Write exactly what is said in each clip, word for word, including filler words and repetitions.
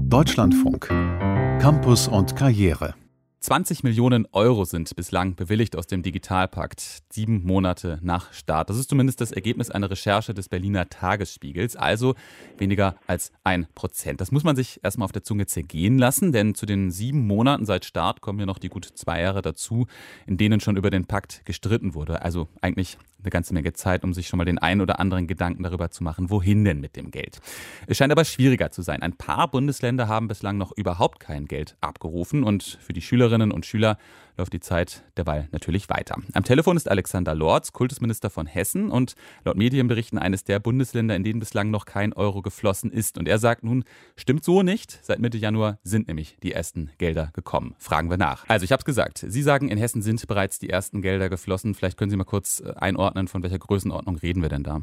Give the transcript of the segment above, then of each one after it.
Deutschlandfunk. Campus und Karriere. zwanzig Millionen Euro sind bislang bewilligt aus dem Digitalpakt, sieben Monate nach Start. Das ist zumindest das Ergebnis einer Recherche des Berliner Tagesspiegels, also weniger als ein Prozent. Das muss man sich erstmal auf der Zunge zergehen lassen, denn zu den sieben Monaten seit Start kommen ja noch die gut zwei Jahre dazu, in denen schon über den Pakt gestritten wurde. Also eigentlich eine ganze Menge Zeit, um sich schon mal den einen oder anderen Gedanken darüber zu machen, wohin denn mit dem Geld. Es scheint aber schwieriger zu sein. Ein paar Bundesländer haben bislang noch überhaupt kein Geld abgerufen und für die Schülerinnen und Schüler läuft die Zeit derweil natürlich weiter. Am Telefon ist Alexander Lorz, Kultusminister von Hessen und laut Medienberichten eines der Bundesländer, in denen bislang noch kein Euro geflossen ist. Und er sagt nun, stimmt so nicht. Seit Mitte Januar sind nämlich die ersten Gelder gekommen. Fragen wir nach. Also ich habe es gesagt, Sie sagen, in Hessen sind bereits die ersten Gelder geflossen. Vielleicht können Sie mal kurz einordnen, von welcher Größenordnung reden wir denn da?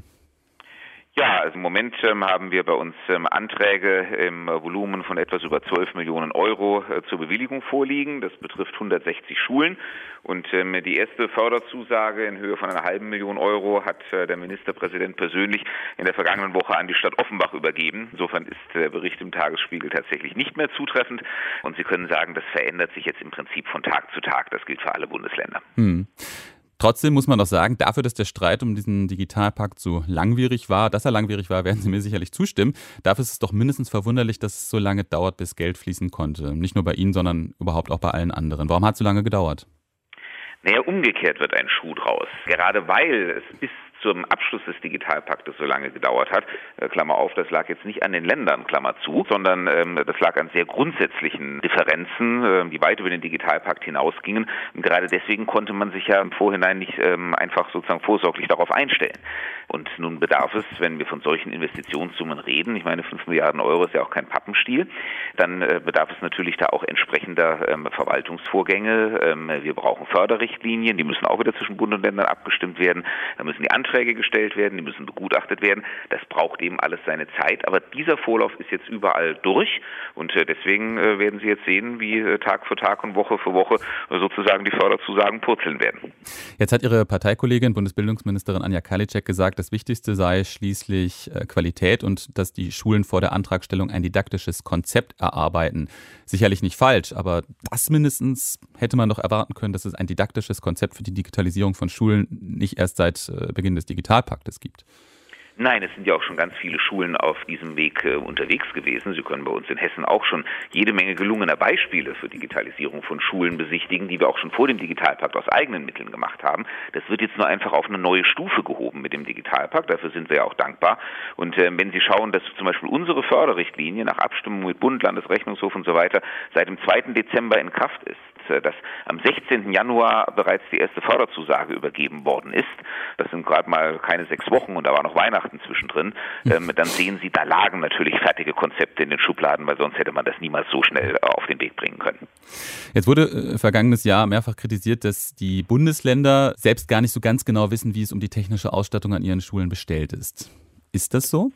Ja, also im Moment ähm, haben wir bei uns ähm, Anträge im äh, Volumen von etwas über zwölf Millionen Euro äh, zur Bewilligung vorliegen. Das betrifft hundertsechzig Schulen. Und ähm, die erste Förderzusage in Höhe von einer halben Million Euro hat äh, der Ministerpräsident persönlich in der vergangenen Woche an die Stadt Offenbach übergeben. Insofern ist der Bericht im Tagesspiegel tatsächlich nicht mehr zutreffend. Und Sie können sagen, das verändert sich jetzt im Prinzip von Tag zu Tag. Das gilt für alle Bundesländer. Hm. Trotzdem muss man doch sagen, dafür, dass der Streit um diesen Digitalpakt so langwierig war, dass er langwierig war, werden Sie mir sicherlich zustimmen. Dafür ist es doch mindestens verwunderlich, dass es so lange dauert, bis Geld fließen konnte. Nicht nur bei Ihnen, sondern überhaupt auch bei allen anderen. Warum hat es so lange gedauert? Naja, umgekehrt wird ein Schuh draus. Gerade weil es bis zum Abschluss des Digitalpaktes so lange gedauert hat, äh, Klammer auf, das lag jetzt nicht an den Ländern, Klammer zu, sondern ähm, das lag an sehr grundsätzlichen Differenzen, äh, die weit über den Digitalpakt hinausgingen. Und gerade deswegen konnte man sich ja im Vorhinein nicht ähm, einfach sozusagen vorsorglich darauf einstellen. Und nun bedarf es, wenn wir von solchen Investitionssummen reden, ich meine fünf Milliarden Euro ist ja auch kein Pappenstiel, dann äh, bedarf es natürlich da auch entsprechender ähm, Verwaltungsvorgänge. Ähm, wir brauchen Förderrichtlinien, die müssen auch wieder zwischen Bund und Ländern abgestimmt werden. Da müssen die Anträge gestellt werden, die müssen begutachtet werden. Das braucht eben alles seine Zeit. Aber dieser Vorlauf ist jetzt überall durch und äh, deswegen äh, werden Sie jetzt sehen, wie äh, Tag für Tag und Woche für Woche äh, sozusagen die Förderzusagen purzeln werden. Jetzt hat Ihre Parteikollegin, Bundesbildungsministerin Anja Karliczek gesagt, das Wichtigste sei schließlich äh, Qualität und dass die Schulen vor der Antragstellung ein didaktisches Konzept erarbeiten. Sicherlich nicht falsch, aber das mindestens hätte man doch erwarten können, dass es ein didaktisches Konzept für die Digitalisierung von Schulen nicht erst seit äh, Beginn des Digitalpaktes gibt. Nein, es sind ja auch schon ganz viele Schulen auf diesem Weg äh, unterwegs gewesen. Sie können bei uns in Hessen auch schon jede Menge gelungener Beispiele für Digitalisierung von Schulen besichtigen, die wir auch schon vor dem Digitalpakt aus eigenen Mitteln gemacht haben. Das wird jetzt nur einfach auf eine neue Stufe gehoben mit dem Digitalpakt. Dafür sind wir ja auch dankbar. Und äh, wenn Sie schauen, dass zum Beispiel unsere Förderrichtlinie nach Abstimmung mit Bund, Landesrechnungshof und so weiter seit dem zweiten Dezember in Kraft ist, dass am sechzehnten Januar bereits die erste Förderzusage übergeben worden ist. Das sind gerade mal keine sechs Wochen und da war noch Weihnachten zwischendrin. Ähm, dann sehen Sie, da lagen natürlich fertige Konzepte in den Schubladen, weil sonst hätte man das niemals so schnell auf den Weg bringen können. Jetzt wurde äh, vergangenes Jahr mehrfach kritisiert, dass die Bundesländer selbst gar nicht so ganz genau wissen, wie es um die technische Ausstattung an ihren Schulen bestellt ist. Ist das so?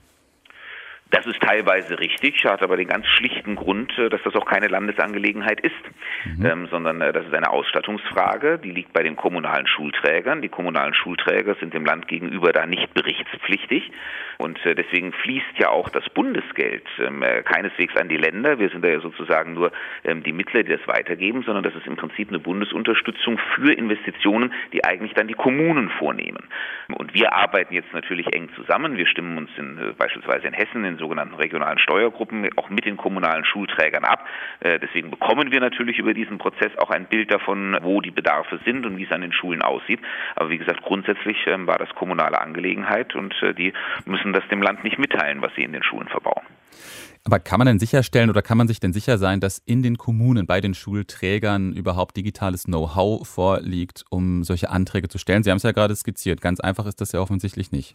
Das ist teilweise richtig, hat aber den ganz schlichten Grund, dass das auch keine Landesangelegenheit ist, mhm. ähm, sondern äh, das ist eine Ausstattungsfrage, die liegt bei den kommunalen Schulträgern. Die kommunalen Schulträger sind dem Land gegenüber da nicht berichtspflichtig und äh, deswegen fließt ja auch das Bundesgeld ähm, äh, keineswegs an die Länder. Wir sind da ja sozusagen nur ähm, die Mittler, die das weitergeben, sondern das ist im Prinzip eine Bundesunterstützung für Investitionen, die eigentlich dann die Kommunen vornehmen. Und wir arbeiten jetzt natürlich eng zusammen. Wir stimmen uns in, äh, beispielsweise in Hessen in sogenannten regionalen Steuergruppen auch mit den kommunalen Schulträgern ab. Äh, deswegen bekommen wir natürlich über diesen Prozess auch ein Bild davon, wo die Bedarfe sind und wie es an den Schulen aussieht. Aber wie gesagt, grundsätzlich äh, war das kommunale Angelegenheit und äh, die müssen das dem Land nicht mitteilen, was sie in den Schulen verbauen. Aber kann man denn sicherstellen oder kann man sich denn sicher sein, dass in den Kommunen, bei den Schulträgern überhaupt digitales Know-how vorliegt, um solche Anträge zu stellen? Sie haben es ja gerade skizziert. Ganz einfach ist das ja offensichtlich nicht.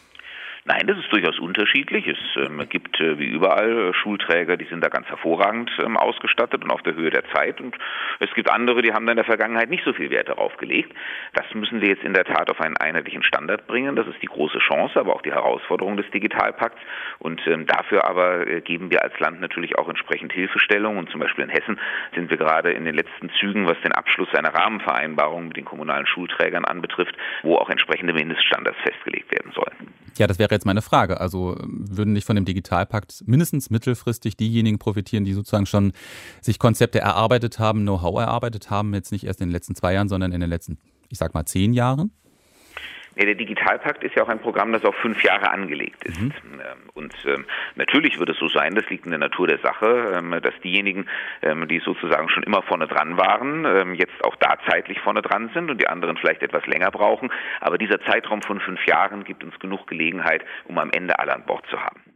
Nein, das ist durchaus unterschiedlich. Es ähm, gibt äh, wie überall äh, Schulträger, die sind da ganz hervorragend ähm, ausgestattet und auf der Höhe der Zeit. Und es gibt andere, die haben da in der Vergangenheit nicht so viel Wert darauf gelegt. Das müssen wir jetzt in der Tat auf einen einheitlichen Standard bringen. Das ist die große Chance, aber auch die Herausforderung des Digitalpakts. Und ähm, dafür aber äh, geben wir als Land natürlich auch entsprechend Hilfestellung. Und zum Beispiel in Hessen sind wir gerade in den letzten Zügen, was den Abschluss einer Rahmenvereinbarung mit den kommunalen Schulträgern anbetrifft, wo auch entsprechende Mindeststandards festgelegt werden sollen. Ja, das wäre wäre jetzt meine Frage. Also würden nicht von dem Digitalpakt mindestens mittelfristig diejenigen profitieren, die sozusagen schon sich Konzepte erarbeitet haben, Know-how erarbeitet haben, jetzt nicht erst in den letzten zwei Jahren, sondern in den letzten, ich sag mal, zehn Jahren? Ja, der Digitalpakt ist ja auch ein Programm, das auf fünf Jahre angelegt ist. Mhm. Und ähm, natürlich wird es so sein, das liegt in der Natur der Sache, ähm, dass diejenigen, ähm, die sozusagen schon immer vorne dran waren, ähm, jetzt auch da zeitlich vorne dran sind und die anderen vielleicht etwas länger brauchen. Aber dieser Zeitraum von fünf Jahren gibt uns genug Gelegenheit, um am Ende alle an Bord zu haben.